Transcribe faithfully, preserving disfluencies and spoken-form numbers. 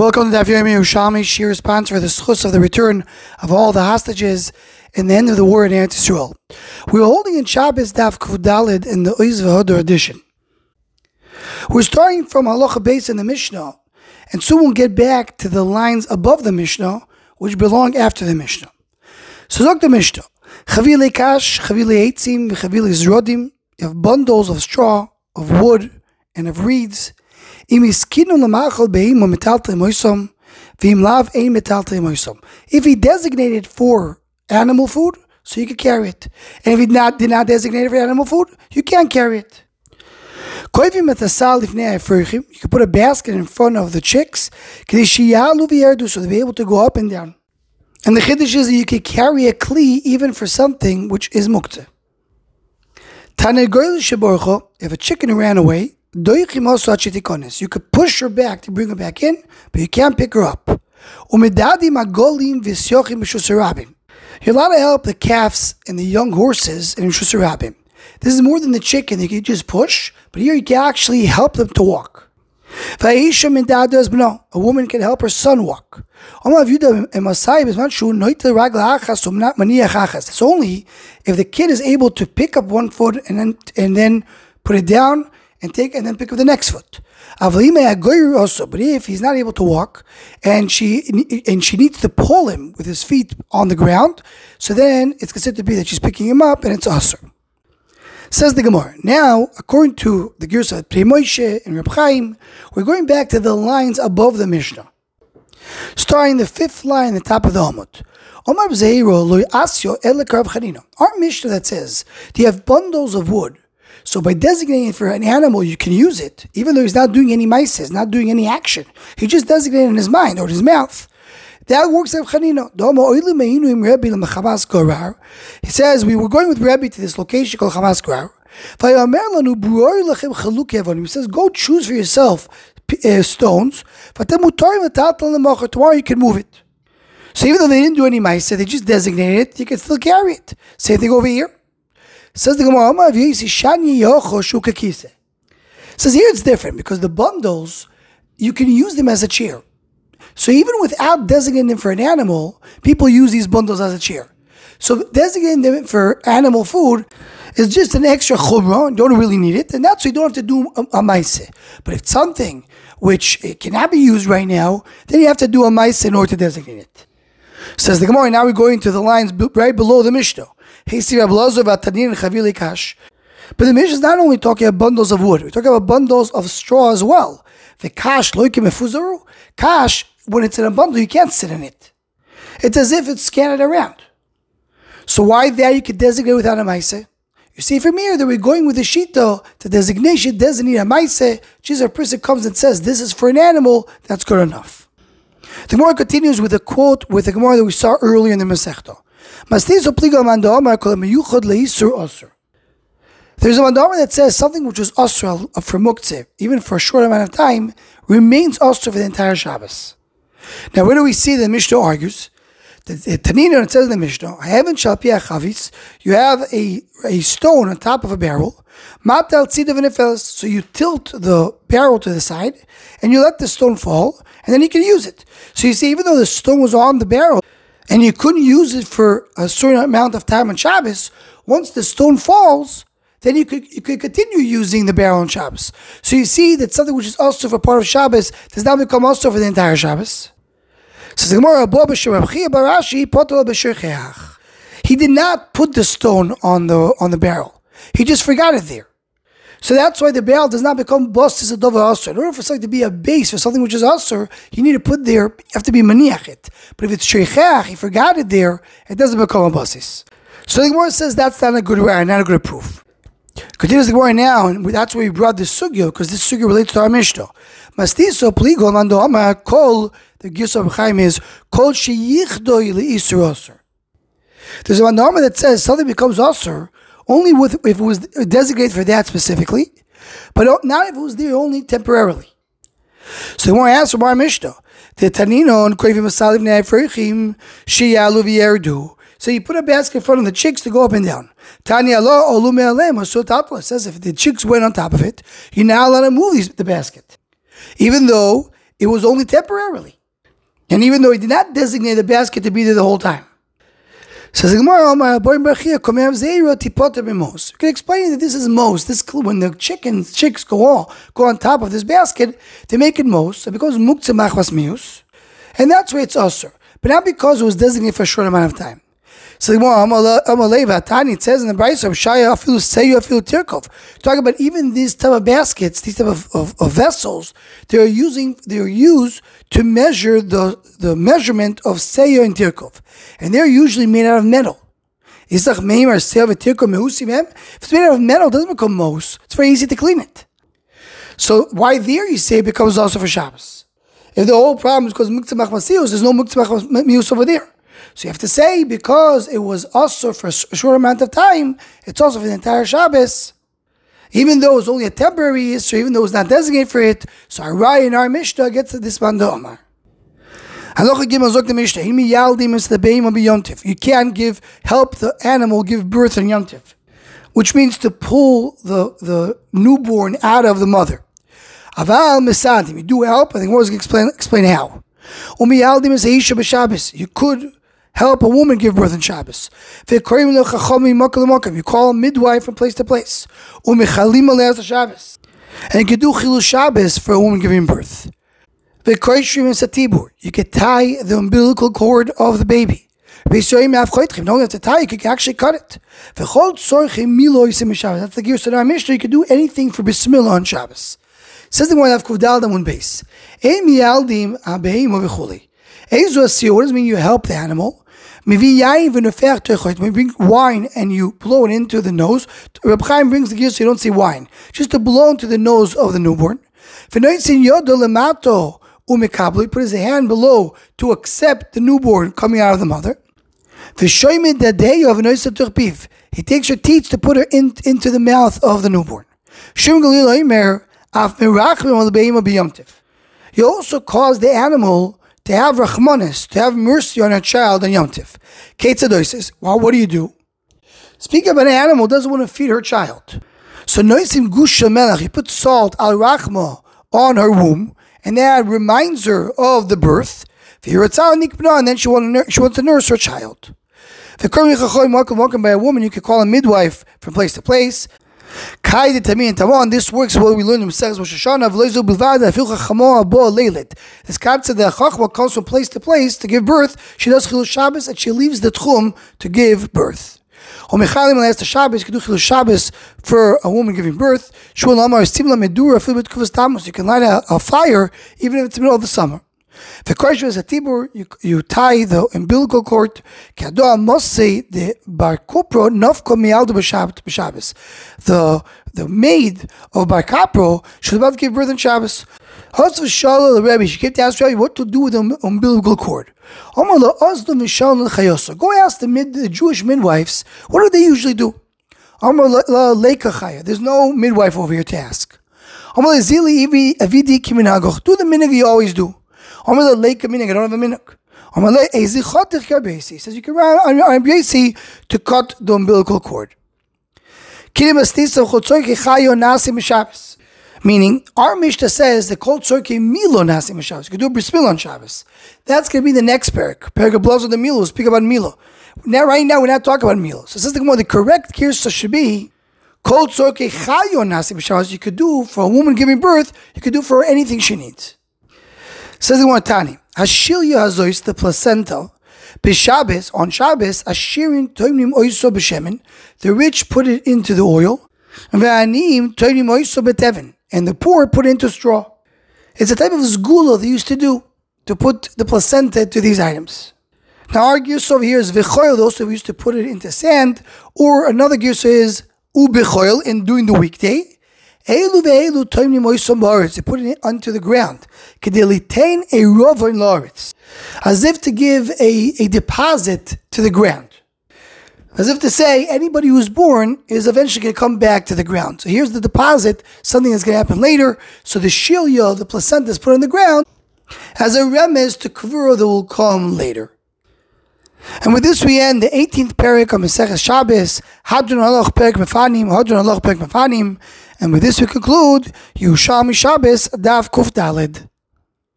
Welcome to Daf Yomi Yerushalmi Shir response for the schus of the return of all the hostages and the end of the war in Eretz Yisrael. We were holding in Shabbos Daf Kudalid in the Oiz V'Hodor edition. We're starting from Halacha Beis in the Mishnah, and soon we'll get back to the lines above the Mishnah, which belong after the Mishnah. So look the Mishnah. Chavile kash, chavile eitzim, chavile zrodim. You have bundles of straw, of wood, and of reeds. If he designated for animal food, so you can carry it. And if he not, did not designate for animal food, you can't carry it. You can put a basket in front of the chicks so they'll be able to go up and down. And the chiddush is that you can carry a kli even for something which is muktzeh. If a chicken ran away, you could push her back to bring her back in, but you can't pick her up. You're allowed to help the calves and the young horses in Rishus Harabim. This is more than the chicken that you can just push, but here you can actually help them to walk. A woman can help her son walk. It's only if the kid is able to pick up one foot and then and then put it down and take and then pick up the next foot. But if he's not able to walk and she and she needs to pull him with his feet on the ground, so then it's considered to be that she's picking him up and it's asur. Says the Gemara. Now, according to the Girsa of Pnei Moshe and Reb Chaim, we're going back to the lines above the Mishnah. Starting the fifth line at the top of the Amud. Our Mishnah that says, do you have bundles of wood? So by designating it for an animal, you can use it, even though he's not doing any maises, not doing any action. He just designated in his mind or in his mouth. That works at Chanina. He says, we were going with Rebbe to this location called Chamas Gorar. He says, go choose for yourself uh, stones. Tomorrow you can move it. So even though they didn't do any maise, they just designated it, you can still carry it. Same thing over here. Says the Gemara, says here it's different because the bundles, you can use them as a chair. So even without designating them for an animal, people use these bundles as a chair. So designating them for animal food is just an extra chumrah, you don't really need it, and that's why you don't have to do a, a maise. But if it's something which it cannot be used right now, then you have to do a maise in order to designate it. Says the Gemara, now we're going to the lines right below the Mishnah. But the Mishnah is not only talking about bundles of wood, we're talking about bundles of straw as well. The kash loikim efuzaru. Kash, when it's in a bundle, you can't sit in it. It's as if it's scattered around. So why there you could designate without a maise? You see from here that we're going with the shita, the designation doesn't need a maise. Just a person comes and says, this is for an animal, that's good enough. The Gemara continues with a quote with the Gemara that we saw earlier in the Masechta. There's a mandama that says something which was asr for muktzeh, even for a short amount of time, remains asr for the entire Shabbos. Now, where do we see the Mishnah argues? The Tanina, it says in the Mishnah, you have a, a stone on top of a barrel, so you tilt the barrel to the side, and you let the stone fall, and then you can use it. So you see, even though the stone was on the barrel, and you couldn't use it for a certain amount of time on Shabbos, once the stone falls, then you could you could continue using the barrel on Shabbos. So you see that something which is also for part of Shabbos does not become also for the entire Shabbos. So the Gemara, he did not put the stone on the on the barrel. He just forgot it there. So that's why the barrel does not become bostis adova asur. In order for something to be a base for something which is asur, you need to put there, you have to be maniach it. But if it's sheichach, he forgot it there, it doesn't become a bostis. So the Gemara says that's not a good way, not a good proof. Continues the Gemara now, and that's why we brought this sugya, because this sugya relates to our Mishnah. Mastiso pligo mando ama kol, the Girsa of Chaim is kol sheyichdoi leisur asur. There's a mandama that says something becomes asur only with if it was designated for that specifically, but not if it was there only temporarily. So when I ask from our Mishnah, the Tanino and Krevim Masaliv Ne'afrechim Sheyalu V'Yerdu. So you put a basket in front of the chicks to go up and down. Tanya Allah Olu Me'alem so Tatla says if the chicks went on top of it, you're now allowed to move these, the basket, even though it was only temporarily. And even though he did not designate the basket to be there the whole time. Says the Gemara, you can explain that this is mos. This when the chickens, chicks go on, go on top of this basket, they make it mos. So because muktzeh machmas mius, and that's why it's usher. But not because it was designated for a short amount of time. So the Gemara, Tani, it says in the Brayso, Shaya afilu seyu afilu tirkov. Talk about even these type of baskets, these type of, of, of vessels, they're using, they're used to measure the, the measurement of seyu and tirkov. And they're usually made out of metal. If it's made out of metal, it doesn't become mos. It's very easy to clean it. So why there you say it becomes also for Shabbos? If the whole problem is because muktzeh machmas mius, there's no muktzeh machmas mius over there. So you have to say, because it was also for a short amount of time, it's also for the entire Shabbos. Even though it's only a temporary issue, even though it's not designated for it, so our Raya in our Mishnah gets to this Banda Omar. You can't give, help the animal give birth on Yom Tiv, which means to pull the, the newborn out of the mother. Aval Mesadim, you do help, I think I was going to explain, explain how. You could help a woman give birth on Shabbos. You call a midwife from place to place. And you can do Chilul Shabbos for a woman giving birth. You can tie the umbilical cord of the baby. You don't have to tie, you can actually cut it. That's the gear to our Mishnah. You can do anything for Bismillah on Shabbos. Says the one of Kuvdal Damun base. What does it mean you help the animal? When you bring wine and you blow it into the nose, Reb Chaim brings the gear so you don't say wine. Just to blow into the nose of the newborn. He put his hand below to accept the newborn coming out of the mother. He takes her teeth to put her in, into the mouth of the newborn. You also cause the animal to have rachmanis, to have mercy on her child on Yom Tiv. Ketzadoi says, well, what do you do? Speaking of an animal doesn't want to feed her child. So noisim gush melech, he puts salt al rachma on her womb, and that reminds her of the birth. And then she wants to, she wants to nurse her child. If you're welcome by a woman, you can call a midwife from place to place. This works what we learned in Masechus Rosh Hashanah. This concept that Chachma comes from place to place to give birth. She does Chilul Shabbos and she leaves the Tchum to give birth. The Shabbos, you can do Chilul Shabbos for a woman giving birth. You can light a, a fire even if it's the middle of the summer. The question is a tibur, you, you tie the umbilical cord. Must say the bar kupro nafko mialdo b'Shabbos. The the maid of bar kapro should about to give birth on Shabbos. Husband Shalom the Rebbe, she came to ask Rabbi what to do with the umbilical cord. Go ask the mid the Jewish midwives. What do they usually do? There's no midwife over here to ask. Do the minhag you always do. I don't have a minhag. He says you can run on on Yesi to cut the umbilical cord. Meaning, our Mishnah says the kol tzorkei milo nasi Shabbos. You can do a bris milah on Shabbos. That's going to be the next parak. Parak of blows of the milo. We'll speak about milo. Now, right now, we're not talking about milo. So, this is the, the correct kirsa should be kol tzorkei chayo nasi Shabbos. You could do for a woman giving birth. You could do for her anything she needs. Says the one Tani, Hashilya hazois, the placenta, b'Shabbos, on Shabbos, ashirin toimnim oiso b'shemen, the rich put it into the oil, v'anim toimnim oiso b'teven, and the poor put it into straw. It's a type of zgula they used to do, to put the placenta to these items. Now our girsa over here is v'choil, also we used to put it into sand, or another girsa is u'b'choil, in doing the weekday. Elu ve'elu toimnim oiso b'aretz, they put it onto the ground. Kedelitain a rover in Loritz, as if to give a, a deposit to the ground. As if to say, anybody who's born is eventually going to come back to the ground. So here's the deposit, something that's going to happen later. So the shilya, the placenta, is put on the ground as a remez to kvura that will come later. And with this we end the eighteenth parak of Maseches Shabbos, Hadron Haloch Perek Mefanim, Hadron Haloch Perek Mefanim, and with this we conclude Yerushalmi Shabbos Daf Kuf Daled.